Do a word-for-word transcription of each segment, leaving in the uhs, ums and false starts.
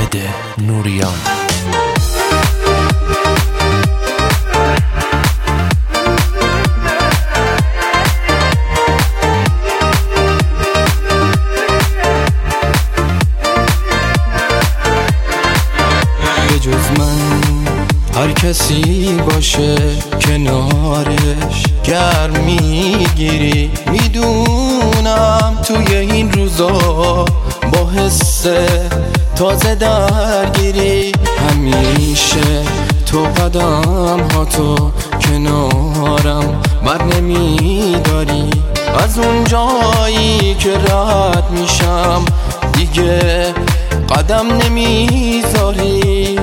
حامد نوریان. جز من هر کسی باشه کنارش گرم میگیری، میدونم توی این روزا با حس تازه درگیری. همیشه تو قدم ها تو کنارم بر نمیداری، از اون جایی که رد میشم دیگه قدم نمیذاری.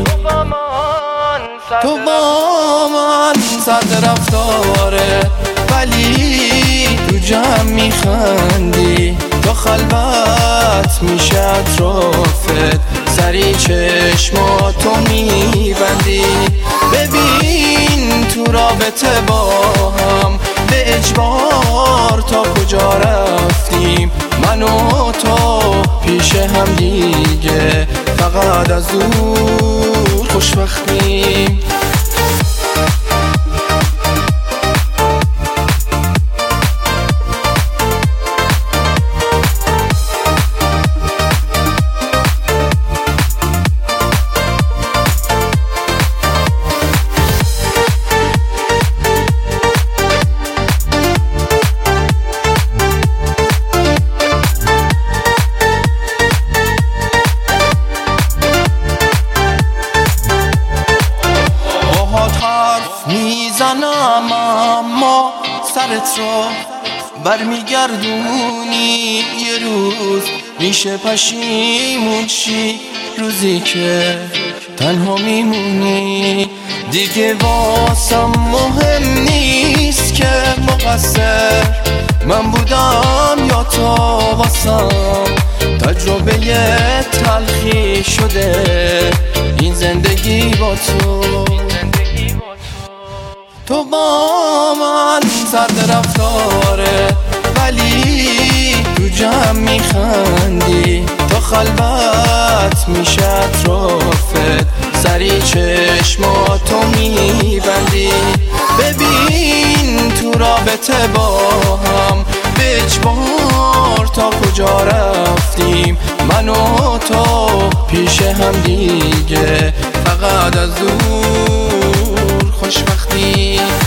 تو با من سرد رفتاره ولی تو جمع میخندی، تا خلوت میشه اطرافت سری چشماتو میبندی. ببین تو رابطه با هم به اجبار تا کجا رفتیم، من و تو پیش هم دیگه فقط از دور خوشبختیم. میزنم اما سرت رو برمیگردونی، یه روز میشه پشیمون شی، روزی که تنها میمونی. دیگه واسم مهم نیست که مقصر من بودم یا تو، واسم تجربه تلخی شده این زندگی با تو. تو با من سرد رفتاره ولی تو جمع میخندی، تا خلوت میشه اطرافت سری چشماتو میبندی. ببین تو رابطه با هم به اجبار تا کجا رفتیم، من و تو پیش هم دیگه فقط از دور خوشبختیم.